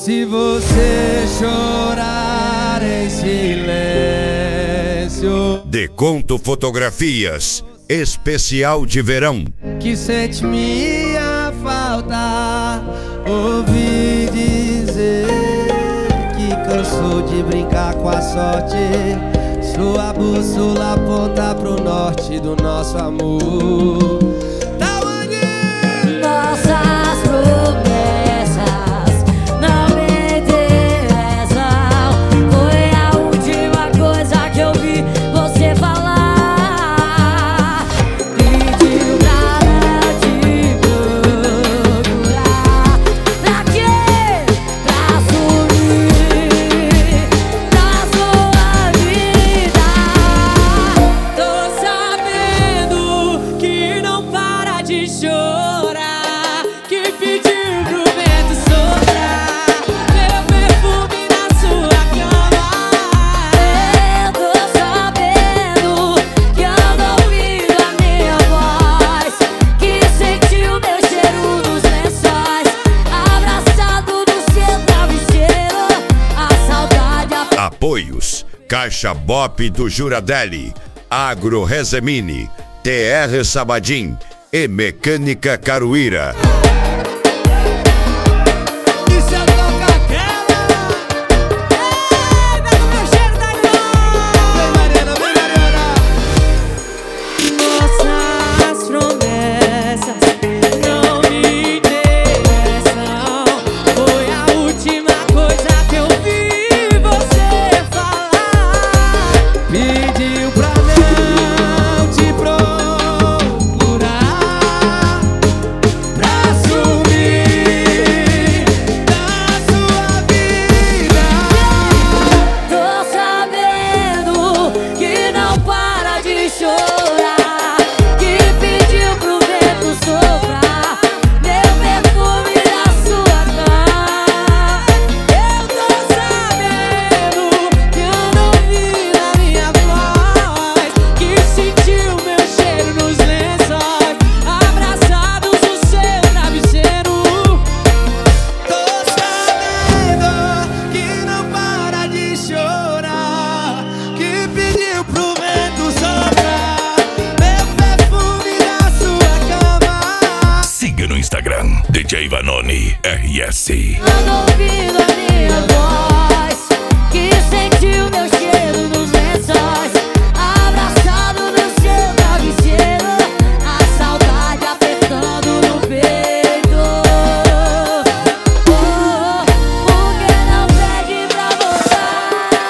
Se você chorar em silêncio, Deconto Fotografias, especial de verão. que sente minha falta, ouvi dizer que cansou de brincar com a sorte. Sua bússola aponta pro norte do nosso amor. Da onde? Nossas promessas não me interessam. Foi a última coisa que eu vi você falar. Pediu pra não te procurar. Pra quê? Pra sumir da sua vida. Tô sabendo que não para de chorar, que pediu pro vento soprar meu perfume na sua cama. Eu tô sabendo que anda ouvindo a minha voz, que sentiu meu cheiro nos lençóis, abraçado no seu travesseiro, a saudade Apoios: Caixa Bop do Juradelli, Agro Rezemini, TR Sabadim e Mecânica Caruíra. E se eu tocar aquela? Ei, pega o meu cheiro da Vem Mariana, vem Mariana. Nossas promessas não me interessam. Foi a última coisa que eu vi você falar. Pediu pra não te procurar, pra sumir da sua vida. Tô sabendo que não para de chorar, que pediu pro vento soprar meu perfume na sua cama. Eu tô sabendo que anda ouvindo a minha voz, que sentiu meu cheiro nos lençóis, abraçados no seu travesseiro. Tô sabendo que não para de chorar, que pediu pro vento soprar meu perfume na sua cama. Siga no Instagram, DJ Vanoni RS. Anda ouvindo a minha voz, que sentiu meu cheiro nos lençóis, abraçado no seu travesseiro, a saudade apertando no peito. Por que não pede pra voltar?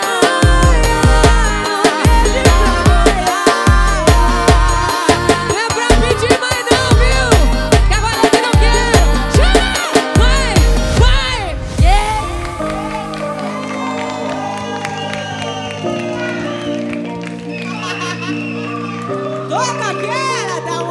Não é pra pedir mais não, viu? Que agora eu não quero. Chama! Vai! Vai! Toca aquela, dá uma